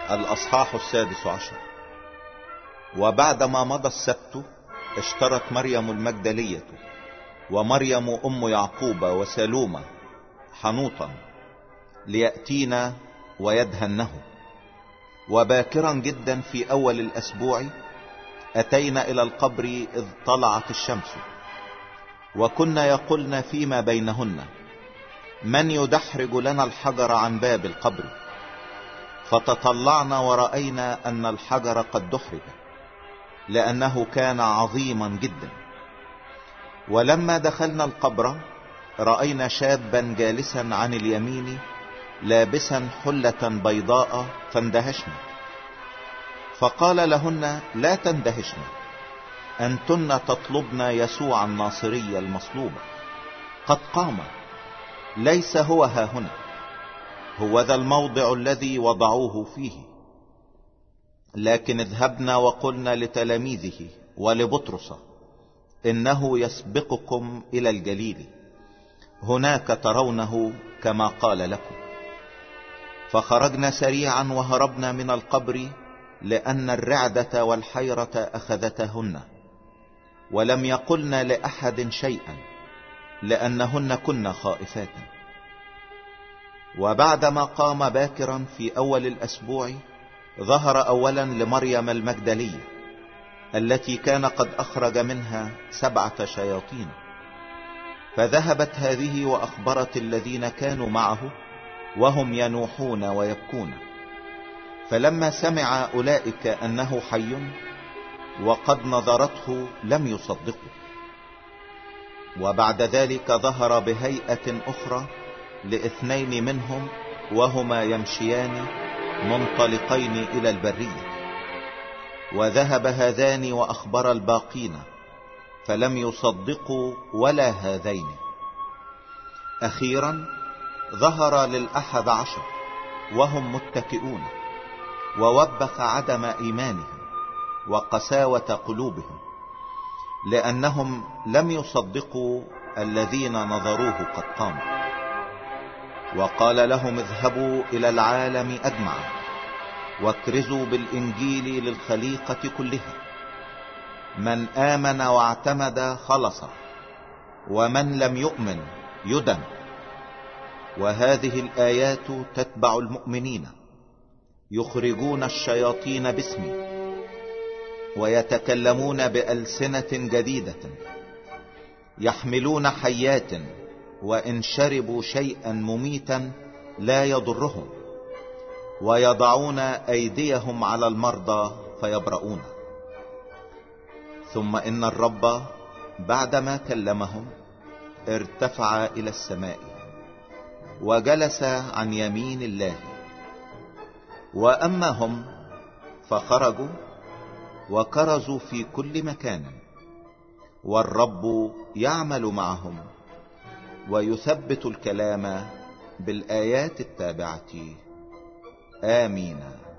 الأصحاح 16. وبعدما مضى السبت اشترت مريم المجدلية ومريم أم يعقوب وسلومة حنوطا ليأتينا ويدهنه. وباكرا جدا في أول الأسبوع أتينا إلى القبر إذ طلعت الشمس، وكنا يقولن فيما بينهن: من يدحرج لنا الحجر عن باب القبر؟ فتطلعنا ورأينا أن الحجر قد دحرج، لأنه كان عظيما جدا. ولما دخلنا القبر رأينا شابا جالسا عن اليمين لابسا حلة بيضاء، فاندهشنا. فقال لهن: لا تندهشن، أنتن تطلبن يسوع الناصري المصلوب، قد قام، ليس هو هاهنا، هو ذا الموضع الذي وضعوه فيه. لكن اذهبنا وقلنا لتلاميذه ولبطرس: إنه يسبقكم إلى الجليل، هناك ترونه كما قال لكم. فخرجنا سريعا وهربنا من القبر، لأن الرعدة والحيرة أخذتهن، ولم يقلن لأحد شيئا، لأنهن كن خائفات. وبعدما قام باكرا في أول الأسبوع ظهر أولا لمريم المجدلية، التي كان قد أخرج منها 7 شياطين. فذهبت هذه وأخبرت الذين كانوا معه، وهم ينوحون ويبكون. فلما سمع أولئك أنه حي وقد نظرته لم يصدقوا. وبعد ذلك ظهر بهيئة أخرى ل2 منهم وهما يمشيان منطلقين إلى البرية. وذهب هذان وأخبر الباقين، فلم يصدقوا ولا هذين. أخيرا ظهر لل11 وهم متكئون، ووبخ عدم إيمانهم وقساوة قلوبهم، لأنهم لم يصدقوا الذين نظروه قد قام. وقال لهم: اذهبوا إلى العالم أجمع، واكرزوا بالإنجيل للخليقة كلها. من آمن واعتمد خلص، ومن لم يؤمن يدن. وهذه الآيات تتبع المؤمنين: يخرجون الشياطين باسمي، ويتكلمون بألسنة جديدة، يحملون حيات، وإن شربوا شيئا مميتا لا يضرهم، ويضعون أيديهم على المرضى فيبرؤون. ثم إن الرب بعدما كلمهم ارتفع إلى السماء، وجلس عن يمين الله. وأما هم فخرجوا وكرزوا في كل مكان، والرب يعمل معهم ويثبت الكلام بالآيات التابعة. آمين.